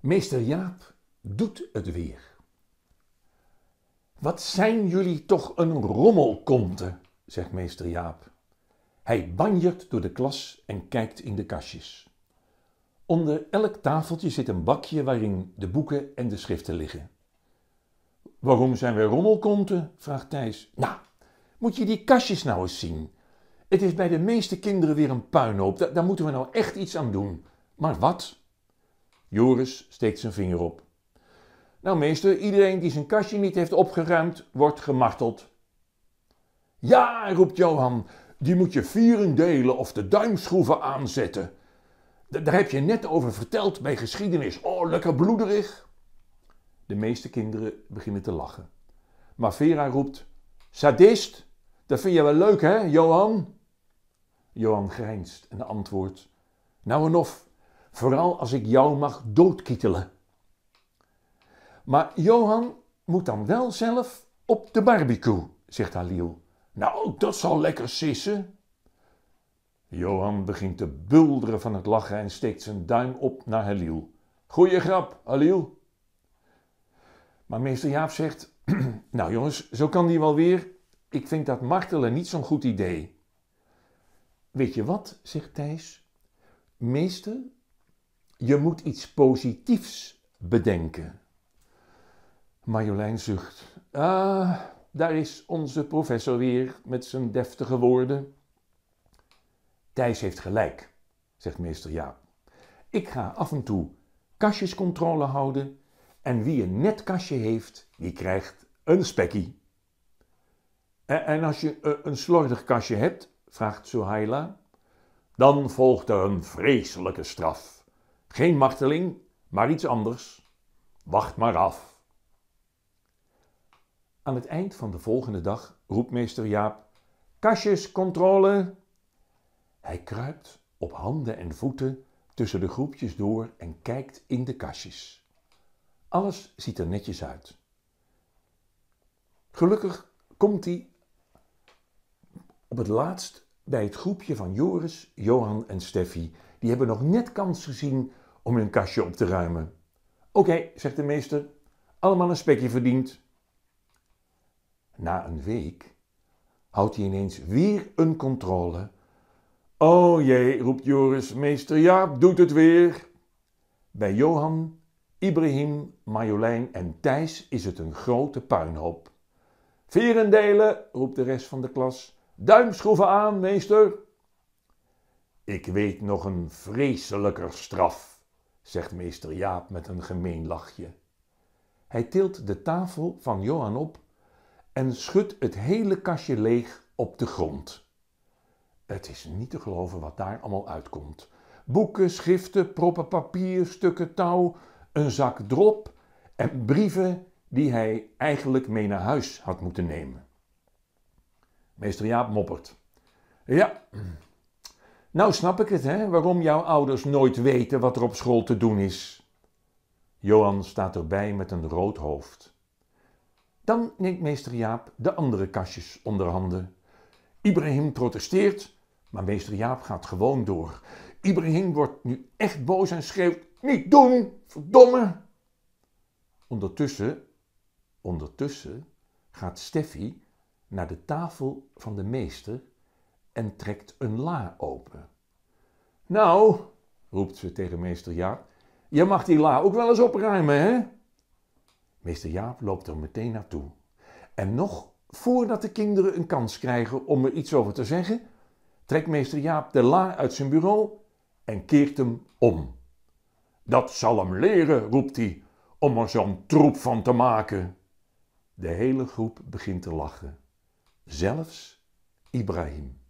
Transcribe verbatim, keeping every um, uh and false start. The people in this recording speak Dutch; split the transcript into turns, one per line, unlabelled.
Meester Jaap doet het weer. Wat zijn jullie toch een rommelkonte, zegt meester Jaap. Hij banjert door de klas en kijkt in de kastjes. Onder elk tafeltje zit een bakje waarin de boeken en de schriften liggen. Waarom zijn wij rommelkonten? Vraagt Thijs. Nou, moet je die kastjes nou eens zien. Het is bij de meeste kinderen weer een puinhoop. Da- daar moeten we nou echt iets aan doen. Maar wat? Joris steekt zijn vinger op. Nou meester, iedereen die zijn kastje niet heeft opgeruimd, wordt gemarteld. Ja, roept Johan, die moet je vieren delen of de duimschroeven aanzetten. D- daar heb je net over verteld bij geschiedenis. Oh, lekker bloederig. De meeste kinderen beginnen te lachen. Maar Vera roept, sadist, dat vind je wel leuk hè, Johan? Johan grijnst en antwoordt, nou en of, vooral als ik jou mag doodkietelen. Maar Johan moet dan wel zelf op de barbecue, zegt Halil. Nou, dat zal lekker sissen. Johan begint te bulderen van het lachen en steekt zijn duim op naar Halil. Goeie grap, Halil. Maar meester Jaap zegt, nou jongens, zo kan die wel weer. Ik vind dat martelen niet zo'n goed idee. Weet je wat, zegt Thijs. Meester, je moet iets positiefs bedenken. Marjolein zucht. Ah, daar is onze professor weer met zijn deftige woorden. Thijs heeft gelijk, zegt meester Jaap. Ik ga af en toe kastjescontrole houden en wie een net kastje heeft, die krijgt een spekkie. En als je een slordig kastje hebt, vraagt Suhaila, dan volgt er een vreselijke straf. Geen marteling, maar iets anders. Wacht maar af. Aan het eind van de volgende dag roept meester Jaap, kastjescontrole. Hij kruipt op handen en voeten tussen de groepjes door en kijkt in de kastjes. Alles ziet er netjes uit. Gelukkig komt hij op het laatst bij het groepje van Joris, Johan en Steffi. Die hebben nog net kans gezien om hun kastje op te ruimen. Oké, okay, zegt de meester, allemaal een spekje verdiend. Na een week houdt hij ineens weer een controle. O jee, roept Joris, meester Jaap doet het weer. Bij Johan, Ibrahim, Marjolein en Thijs is het een grote puinhoop. Vieren delen, roept de rest van de klas. Duimschroeven aan, meester. Ik weet nog een vreselijker straf, zegt meester Jaap met een gemeen lachje. Hij tilt de tafel van Johan op en schudt het hele kastje leeg op de grond. Het is niet te geloven wat daar allemaal uitkomt. Boeken, schriften, proppen papier, stukken touw, een zak drop en brieven die hij eigenlijk mee naar huis had moeten nemen. Meester Jaap moppert. Ja, nou snap ik het, hè, waarom jouw ouders nooit weten wat er op school te doen is. Johan staat erbij met een rood hoofd. Dan neemt meester Jaap de andere kastjes onder handen. Ibrahim protesteert, maar meester Jaap gaat gewoon door. Ibrahim wordt nu echt boos en schreeuwt, niet doen, verdomme. Ondertussen, ondertussen gaat Steffi naar de tafel van de meester en trekt een la open. Nou, roept ze tegen meester Jaap, je mag die la ook wel eens opruimen, hè? Meester Jaap loopt er meteen naartoe. En nog voordat de kinderen een kans krijgen om er iets over te zeggen, trekt meester Jaap de la uit zijn bureau en keert hem om. Dat zal hem leren, roept hij, om er zo'n troep van te maken. De hele groep begint te lachen. Zelfs Ibrahim.